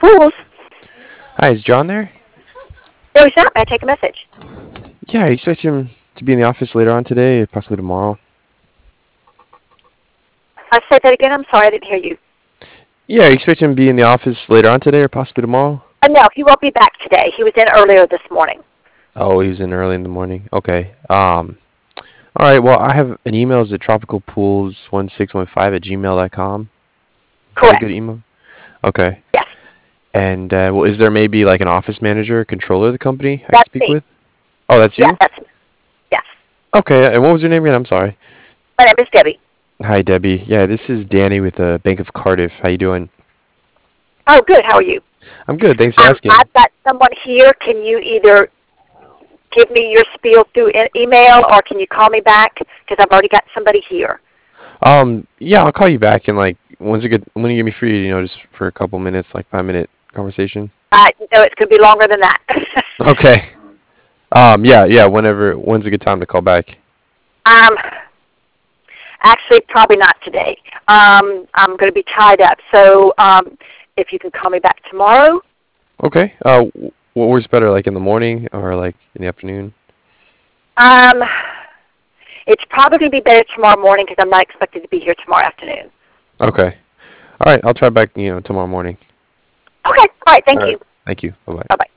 Pools. Hi, is John there? No, he's not. May I take a message? Yeah, I expect him to be in the office later on today, possibly tomorrow. I say that again. I'm sorry, I didn't hear you. Yeah, I expect him to be in the office later on today or possibly tomorrow. No, he won't be back today. He was in earlier this morning. Oh, he was in early in the morning. Okay. All right. Well, I have an email is at tropicalpools1615 at gmail.com. Is that a Correct. good email? Okay. Yes, And well, is there maybe like an office manager, or controller of the company I could that's speak me. with? Oh, that's Yeah, you? that's me. Yes. Okay. And what was your name again? I'm sorry. My name is Debbie. Hi, Debbie. Yeah, this is Danny with the Bank of Cardiff. How you doing? Oh, good. How are you? I'm good. Thanks for asking. I've got someone here. Can you either give me your spiel through email or can you call me back? Because I've already got somebody here. Yeah, I'll call you back in like when you get me free, just for a couple minutes, like 5 minute conversation. No, it's going to be longer than that. Okay. Yeah, when's a good time to call back? um, Actually, probably not today. I'm going to be tied up. So if you can call me back tomorrow. Okay. What works better, like in the morning or like in the afternoon? Um, it's probably going to be better tomorrow morning because I'm not expected to be here tomorrow afternoon. Okay. All right, I'll try back, tomorrow morning. Okay. All right. All Thank right. you. Thank you. Bye-bye. Bye-bye.